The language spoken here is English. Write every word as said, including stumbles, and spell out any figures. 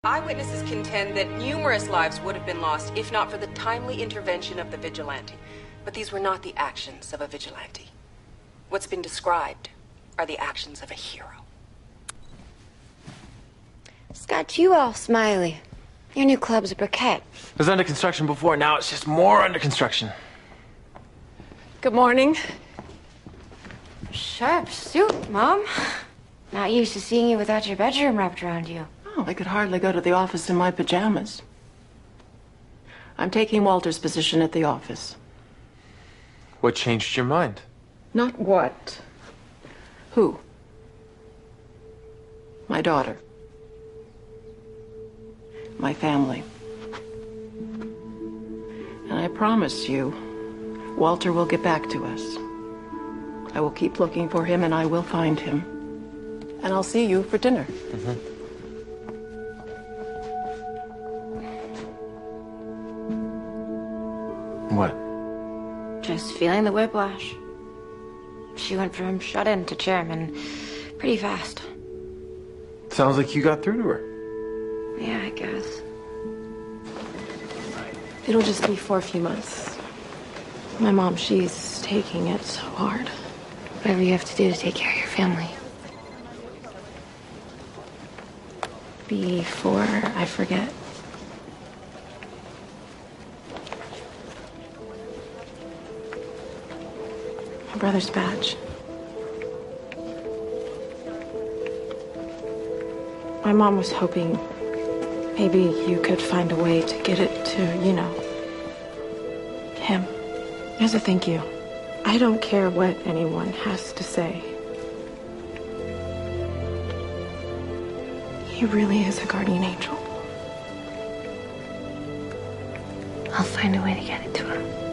Eyewitnesses contend that numerous lives would have been lost if not for the timely intervention of the vigilante. But these were not the actions of a vigilante. What's been described are the actions of a hero. It's got you all smiley. Your new club's a briquette. It was under construction before, now it's just more under construction. Good morning. Sharp suit, Mom. Not used to seeing you without your bedroom wrapped around you. Oh, I could hardly go to the office in my pajamas. I'm taking Walter's position at the office. What changed your mind? Not what. Who? My daughter. My family. And I promise you, Walter will get back to us. I will keep looking for him and I will find him. And I'll see you for dinner. Mm-hmm. What? Just feeling the whiplash. She went from shut-in to chairman pretty fast. Sounds like you got through to her. Yeah, I guess. It'll just be for a few months. My mom, she's taking it so hard. Whatever you have to do to take care of your family. Before I forget. My brother's badge. My mom was hoping maybe you could find a way to get it to, you know, him. As a thank you. I don't care what anyone has to say. He really is a guardian angel. I'll find a way to get it to him.